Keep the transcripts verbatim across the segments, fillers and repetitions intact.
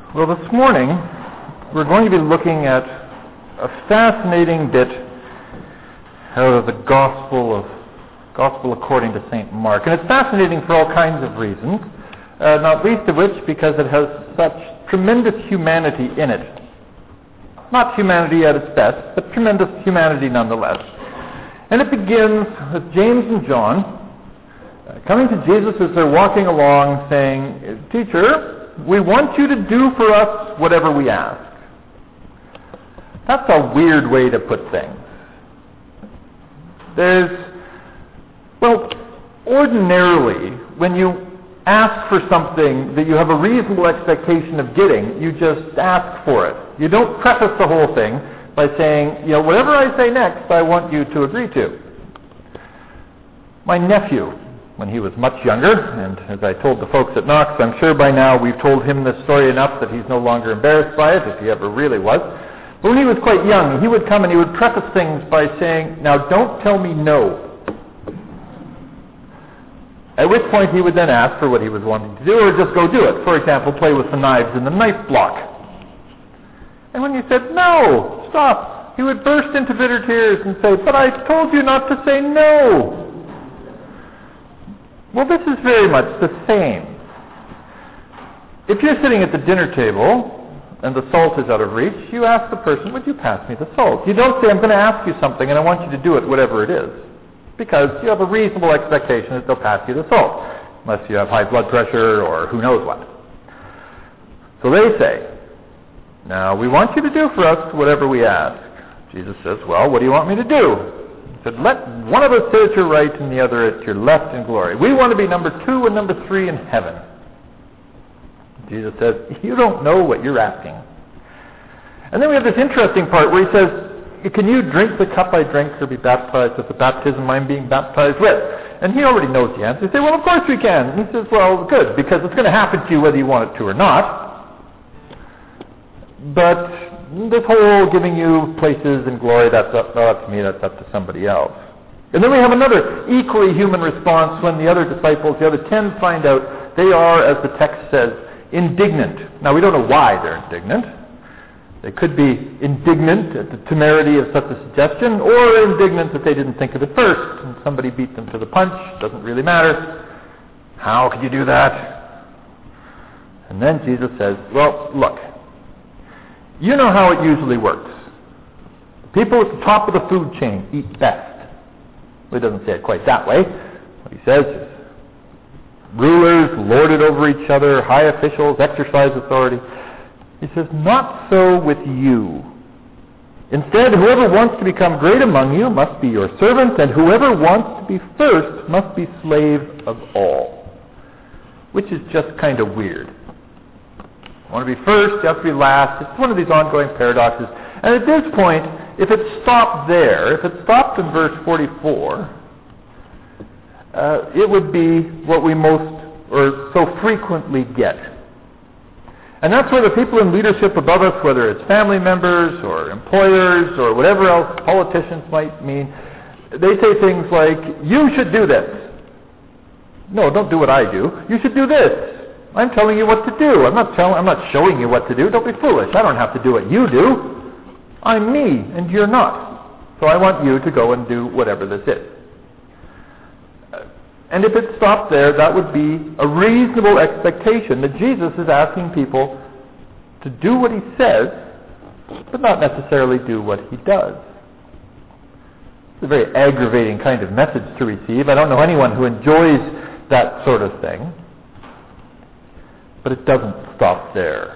Well, this morning we're going to be looking at a fascinating bit out of the Gospel of Gospel according to Saint Mark, and it's fascinating for all kinds of reasons, uh, not least of which because it has such tremendous humanity in it. Not humanity at its best, but tremendous humanity nonetheless. And it begins with James and John uh, coming to Jesus as they're walking along, saying, "Teacher, we want you to do for us whatever we ask." That's a weird way to put things. There's, well, ordinarily, when you ask for something that you have a reasonable expectation of getting, you just ask for it. You don't preface the whole thing by saying, you know, whatever I say next, I want you to agree to. My nephew, when he was much younger, and as I told the folks at Knox, I'm sure by now we've told him this story enough that he's no longer embarrassed by it, if he ever really was. But when he was quite young, he would come and he would preface things by saying, "Now don't tell me no." At which point he would then ask for what he was wanting to do, or just go do it. For example, play with the knives in the knife block. And when you said, "No, stop," he would burst into bitter tears and say, "But I told you not to say no." Well, this is very much the same. If you're sitting at the dinner table and the salt is out of reach, you ask the person, "Would you pass me the salt?" You don't say, "I'm going to ask you something and I want you to do it, whatever it is," because you have a reasonable expectation that they'll pass you the salt, unless you have high blood pressure or who knows what. So they say, "Now, we want you to do for us whatever we ask." Jesus says, "Well, what do you want me to do?" He said, "Let one of us sit at your right and the other at your left in glory. We want to be number two and number three in heaven." Jesus says, "You don't know what you're asking." And then we have this interesting part where he says, "Can you drink the cup I drink or be baptized with the baptism I'm being baptized with?" And he already knows the answer. He says, "Well, of course we can." And he says, "Well, good, because it's going to happen to you whether you want it to or not. But this whole giving you places and glory, that's up, not up to me, that's up to somebody else." And then we have another equally human response when the other disciples, the other ten, find out they are, as the text says, indignant. Now, we don't know why they're indignant. They could be indignant at the temerity of such a suggestion, or indignant that they didn't think of it first, and somebody beat them to the punch. Doesn't really matter. How could you do that? And then Jesus says, "Well, look, you know how it usually works. People at the top of the food chain eat best." Well, he doesn't say it quite that way. What he says is, rulers lord it over each other, high officials exercise authority. He says, "Not so with you. Instead, whoever wants to become great among you must be your servant, and whoever wants to be first must be slave of all." Which is just kind of weird. You want to be first, you have to be last. It's one of these ongoing paradoxes. And at this point, if it stopped there, if it stopped in verse forty-four, uh, it would be what we most, or so frequently get. And that's where the people in leadership above us, whether it's family members or employers or whatever else politicians might mean, they say things like, "You should do this." No, don't do what I do. "You should do this. I'm telling you what to do. I'm not telling, I'm not showing you what to do. Don't be foolish. I don't have to do what you do. I'm me, and you're not. So I want you to go and do whatever this is." And if it stopped there, that would be a reasonable expectation that Jesus is asking people to do what he says, but not necessarily do what he does. It's a very aggravating kind of message to receive. I don't know anyone who enjoys that sort of thing. But it doesn't stop there.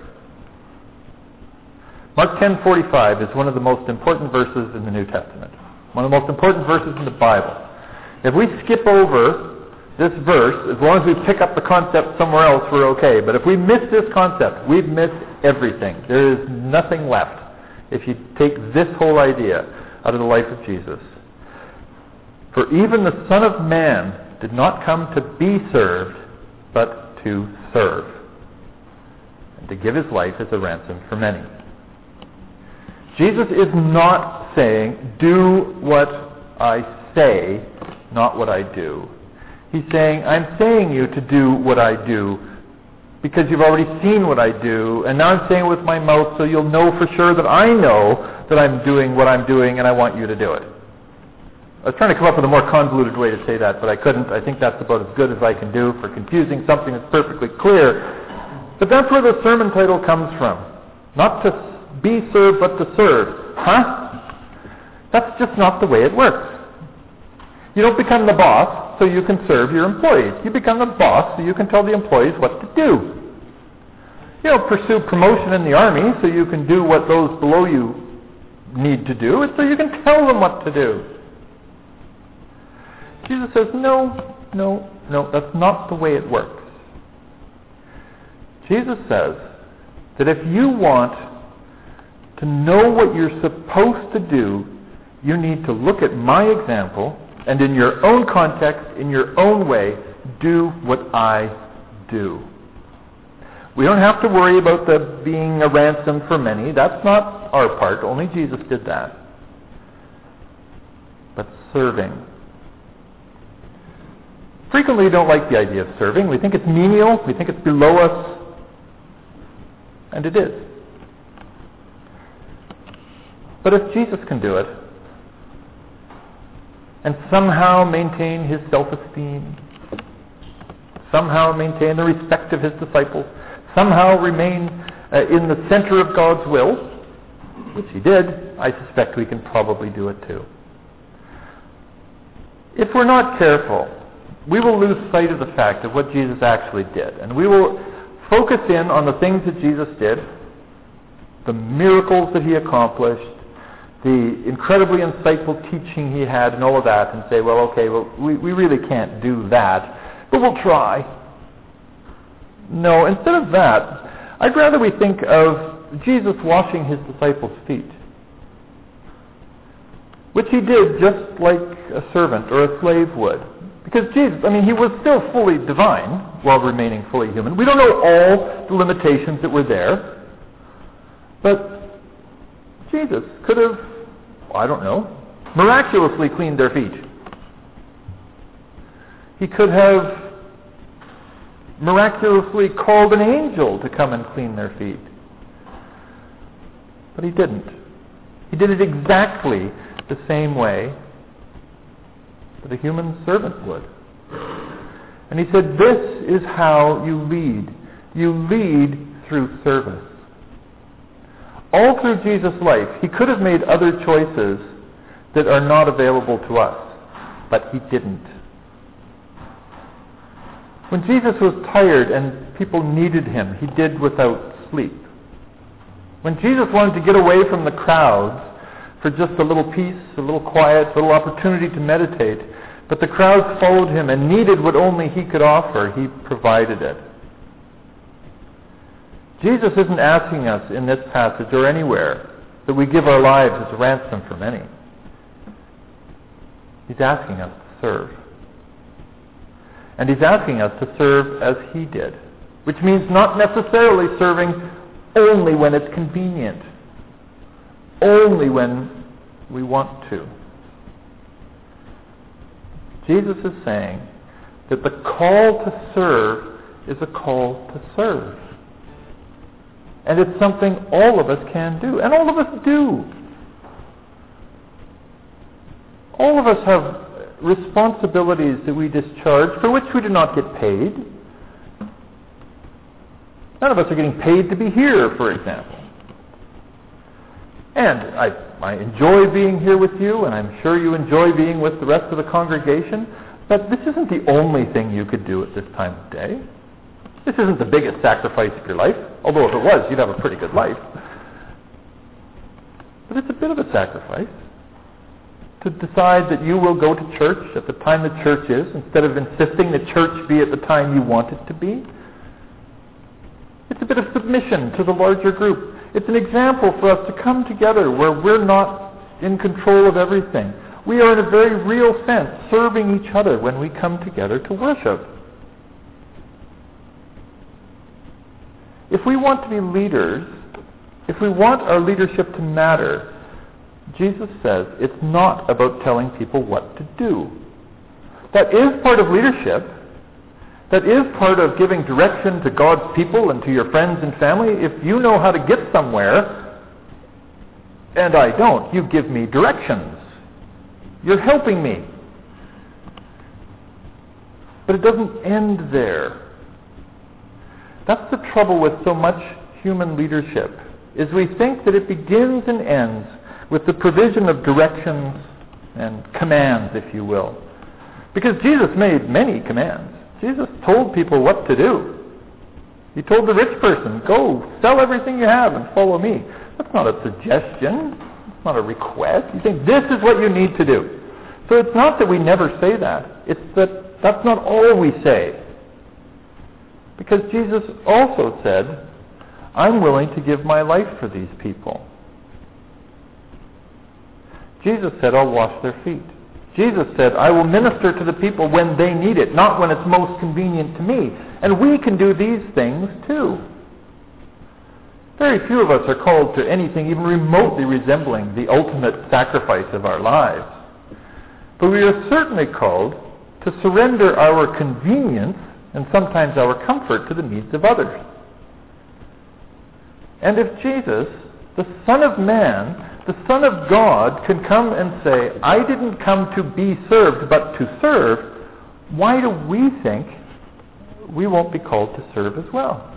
Mark ten forty-five is one of the most important verses in the New Testament. One of the most important verses in the Bible. If we skip over this verse, as long as we pick up the concept somewhere else, we're okay. But if we miss this concept, we've missed everything. There is nothing left if you take this whole idea out of the life of Jesus. "For even the Son of Man did not come to be served, but to serve, and to give his life as a ransom for many." Jesus is not saying, "Do what I say, not what I do." He's saying, "I'm saying you to do what I do, because you've already seen what I do, and now I'm saying it with my mouth so you'll know for sure that I know that I'm doing what I'm doing and I want you to do it. I was trying to come up with a more convoluted way to say that, but I couldn't. I think that's about as good as I can do for confusing something that's perfectly clear. But that's where the sermon title comes from. Not to be served, but to serve. Huh? That's just not the way it works. You don't become the boss so you can serve your employees. You become the boss so you can tell the employees what to do. You don't pursue promotion in the army so you can do what those below you need to do. It's so you can tell them what to do. Jesus says, no, no, no, that's not the way it works. Jesus says that if you want to know what you're supposed to do, you need to look at my example and in your own context, in your own way, do what I do. We don't have to worry about the being a ransom for many. That's not our part. Only Jesus did that. But serving. Frequently we don't like the idea of serving. We think it's menial. We think it's below us. And it is. But if Jesus can do it, and somehow maintain his self-esteem, somehow maintain the respect of his disciples, somehow remain uh, in the center of God's will, which he did, I suspect we can probably do it too. If we're not careful, we will lose sight of the fact of what Jesus actually did, and we will focus in on the things that Jesus did, the miracles that he accomplished, the incredibly insightful teaching he had and all of that, and say, well, okay, well, we, we really can't do that, but we'll try. No, instead of that, I'd rather we think of Jesus washing his disciples' feet, which he did just like a servant or a slave would. Because Jesus, I mean, he was still fully divine while remaining fully human. We don't know all the limitations that were there, but Jesus could have, I don't know, miraculously cleaned their feet. He could have miraculously called an angel to come and clean their feet. But he didn't. He did it exactly the same way that a human servant would. And he said, this is how you lead. You lead through service. All through Jesus' life, he could have made other choices that are not available to us, but he didn't. When Jesus was tired and people needed him, he did without sleep. When Jesus wanted to get away from the crowds for just a little peace, a little quiet, a little opportunity to meditate, but the crowds followed him and needed what only he could offer, he provided it. Jesus isn't asking us in this passage or anywhere that we give our lives as a ransom for many. He's asking us to serve. And he's asking us to serve as he did, which means not necessarily serving only when it's convenient, only when we want to. Jesus is saying that the call to serve is a call to serve. And it's something all of us can do, and all of us do. All of us have responsibilities that we discharge for which we do not get paid. None of us are getting paid to be here, for example. And I, I enjoy being here with you, and I'm sure you enjoy being with the rest of the congregation, but this isn't the only thing you could do at this time of day. This isn't the biggest sacrifice of your life, although if it was, you'd have a pretty good life. But it's a bit of a sacrifice to decide that you will go to church at the time the church is, instead of insisting that church be at the time you want it to be. It's a bit of submission to the larger group. It's an example for us to come together where we're not in control of everything. We are, in a very real sense, serving each other when we come together to worship. If we want to be leaders, if we want our leadership to matter, Jesus says it's not about telling people what to do. That is part of leadership. that is part of giving direction to God's people and to your friends and family. If you know how to get somewhere, and I don't, you give me directions. You're helping me. But it doesn't end there. That's the trouble with so much human leadership, is we think that it begins and ends with the provision of directions and commands, if you will. Because Jesus made many commands. Jesus told people what to do. He told the rich person, go, sell everything you have and follow me. That's not a suggestion. It's not a request. You think this is what you need to do. So it's not that we never say that. It's that that's not all we say. Because Jesus also said, I'm willing to give my life for these people. Jesus said, I'll wash their feet. Jesus said, I will minister to the people when they need it, not when it's most convenient to me. And we can do these things too. Very few of us are called to anything even remotely resembling the ultimate sacrifice of our lives. But we are certainly called to surrender our convenience and sometimes our comfort to the needs of others. And if Jesus, the Son of Man, the Son of God, can come and say, I didn't come to be served, but to serve, why do we think we won't be called to serve as well?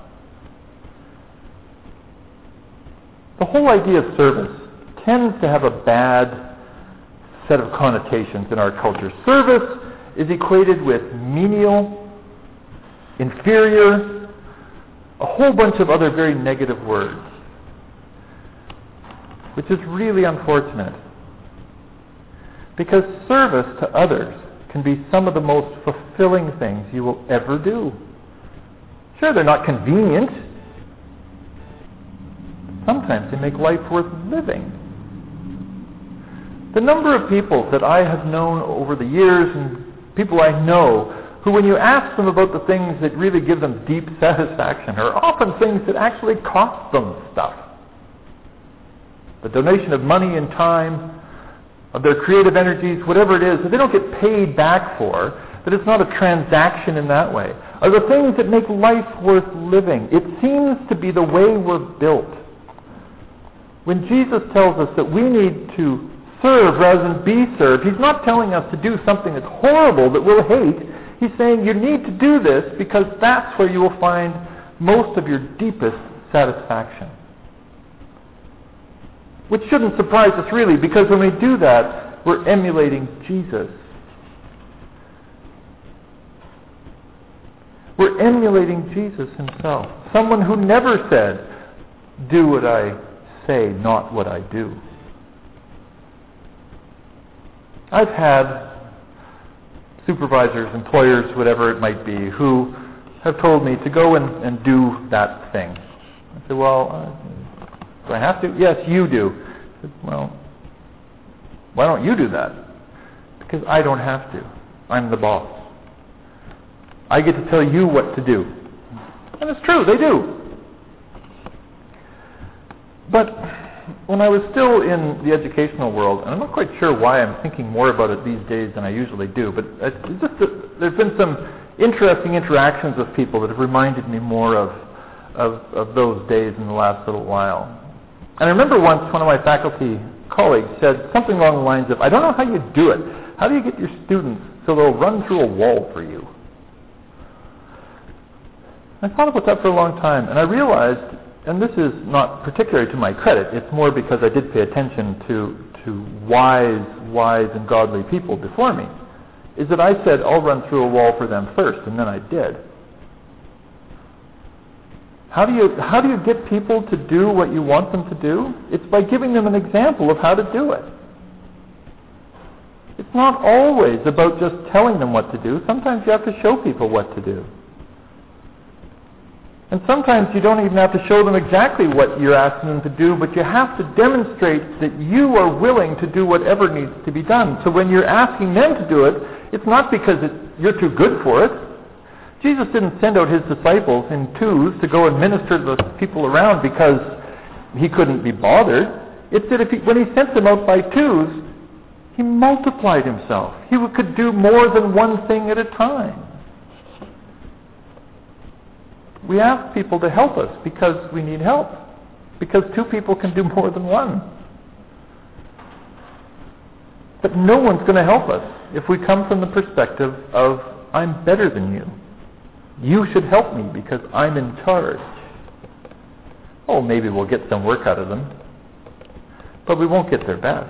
The whole idea of service tends to have a bad set of connotations in our culture. Service is equated with menial, inferior, a whole bunch of other very negative words, which is really unfortunate. Because service to others can be some of the most fulfilling things you will ever do. Sure, they're not convenient. Sometimes they make life worth living. The number of people that I have known over the years, and people I know, who when you ask them about the things that really give them deep satisfaction are often things that actually cost them stuff. The donation of money and time, of their creative energies, whatever it is, that they don't get paid back for, that it's not a transaction in that way, are the things that make life worth living. It seems to be the way we're built. When Jesus tells us that we need to serve rather than be served, he's not telling us to do something that's horrible that we'll hate. He's saying you need to do this because that's where you will find most of your deepest satisfaction. Which shouldn't surprise us really, because when we do that, we're emulating Jesus. We're emulating Jesus himself. Someone who never said, do what I say, not what I do. I've had supervisors, employers, whatever it might be, who have told me to go and, and do that thing. I said, well, uh, do I have to? Yes, you do. I said, well, why don't you do that? Because I don't have to. I'm the boss. I get to tell you what to do. And it's true, they do. But when I was still in the educational world, and I'm not quite sure why I'm thinking more about it these days than I usually do, but it's just that there's been some interesting interactions with people that have reminded me more of, of, of those days in the last little while. And I remember once one of my faculty colleagues said something along the lines of, I don't know how you do it. How do you get your students so they'll run through a wall for you? I thought about that for a long time, and I realized, and this is not particularly to my credit, it's more because I did pay attention to, to wise, wise and godly people before me, is that I said, I'll run through a wall for them first, and then I did. How do you, how do you get people to do what you want them to do? It's by giving them an example of how to do it. It's not always about just telling them what to do. Sometimes you have to show people what to do. And sometimes you don't even have to show them exactly what you're asking them to do, but you have to demonstrate that you are willing to do whatever needs to be done. So when you're asking them to do it, it's not because it, you're too good for it. Jesus didn't send out his disciples in twos to go and minister to the people around because he couldn't be bothered. It's that if he, when he sent them out by twos, he multiplied himself. He could do more than one thing at a time. We ask people to help us because we need help. Because two people can do more than one. But no one's going to help us if we come from the perspective of, I'm better than you. You should help me because I'm in charge. Oh, maybe we'll get some work out of them, but we won't get their best.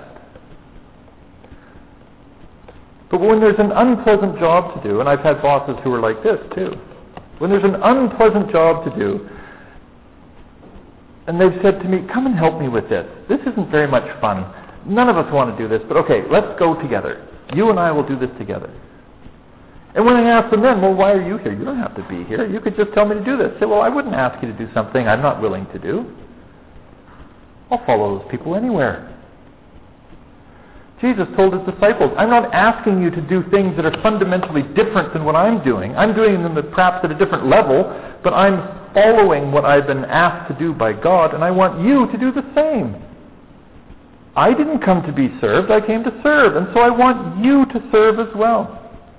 But when there's an unpleasant job to do, and I've had bosses who are like this too, when there's an unpleasant job to do, and they've said to me, come and help me with this. This isn't very much fun. None of us want to do this, but okay, let's go together. You and I will do this together. And when I ask them then, well, why are you here? You don't have to be here. You could just tell me to do this. Say, well, I wouldn't ask you to do something I'm not willing to do. I'll follow those people anywhere. Jesus told his disciples, I'm not asking you to do things that are fundamentally different than what I'm doing. I'm doing them at perhaps at a different level, but I'm following what I've been asked to do by God, and I want you to do the same. I didn't come to be served, I came to serve, and so I want you to serve as well.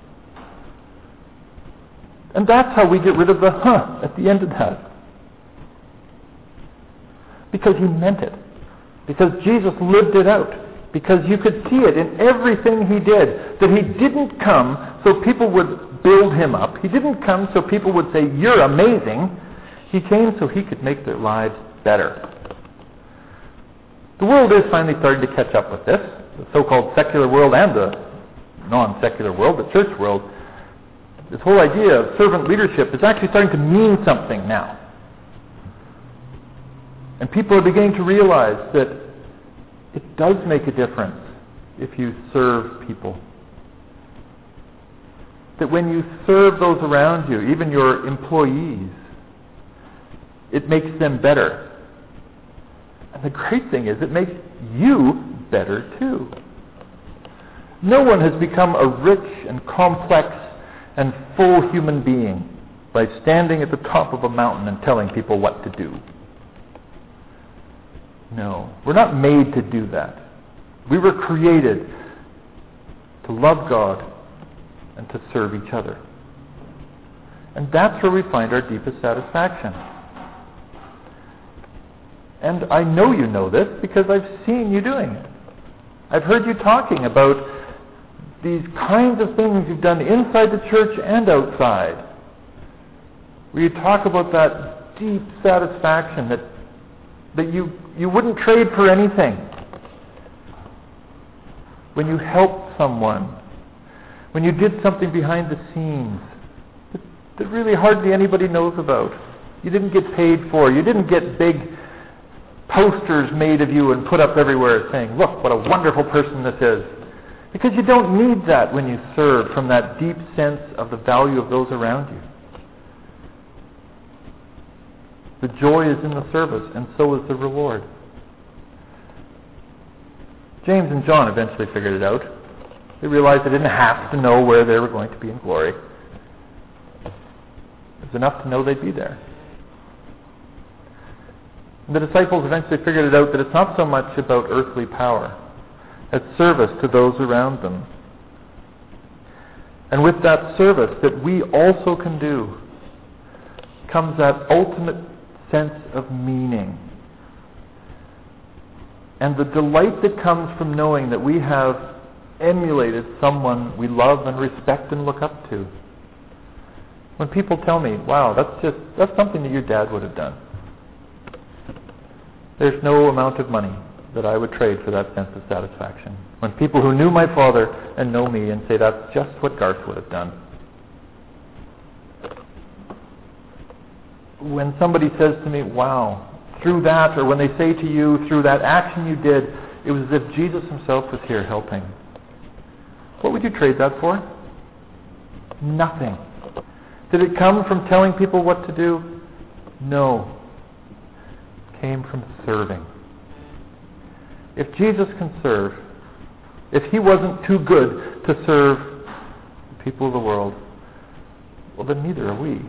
And that's how we get rid of the huh at the end of that. Because he meant it. Because Jesus lived it out. Because you could see it in everything he did. That he didn't come so people would build him up. He didn't come so people would say, you're amazing. He came so he could make their lives better. The world is finally starting to catch up with this. The so-called secular world and the non-secular world, the church world. This whole idea of servant leadership is actually starting to mean something now. And people are beginning to realize that it does make a difference if you serve people. That when you serve those around you, even your employees, it makes them better. And the great thing is it makes you better too. No one has become a rich and complex and full human being by standing at the top of a mountain and telling people what to do. No, we're not made to do that. We were created to love God and to serve each other. And that's where we find our deepest satisfaction. And I know you know this because I've seen you doing it. I've heard you talking about these kinds of things you've done inside the church and outside, where you talk about that deep satisfaction that that you, you wouldn't trade for anything. When you helped someone, when you did something behind the scenes that, that really hardly anybody knows about, you didn't get paid for, you didn't get big posters made of you and put up everywhere saying, look what a wonderful person this is. Because you don't need that when you serve from that deep sense of the value of those around you. The joy is in the service, and so is the reward. James and John eventually figured it out. They realized they didn't have to know where they were going to be in glory. It was enough to know they'd be there. And the disciples eventually figured it out that it's not so much about earthly power as service to those around them. And with that service that we also can do comes that ultimate sense of meaning. And the delight that comes from knowing that we have emulated someone we love and respect and look up to. When people tell me, wow, that's just that's something that your dad would have done. There's no amount of money that I would trade for that sense of satisfaction. When people who knew my father and know me and say that's just what Garth would have done. When somebody says to me, wow, through that, or when they say to you, through that action you did, it was as if Jesus himself was here helping. What would you trade that for? Nothing. Did it come from telling people what to do? No. It came from serving. If Jesus can serve, if he wasn't too good to serve the people of the world, well then neither are we.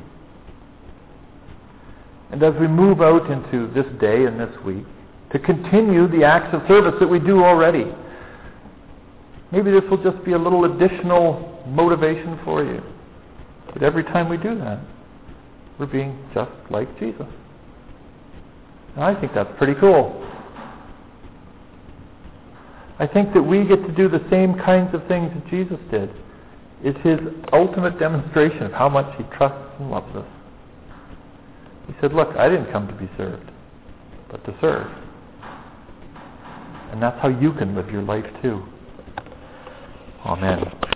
And as we move out into this day and this week, to continue the acts of service that we do already, maybe this will just be a little additional motivation for you. But every time we do that, we're being just like Jesus. And I think that's pretty cool. I think that we get to do the same kinds of things that Jesus did. It's his ultimate demonstration of how much he trusts and loves us. He said, look, I didn't come to be served, but to serve. And that's how you can live your life too. Amen.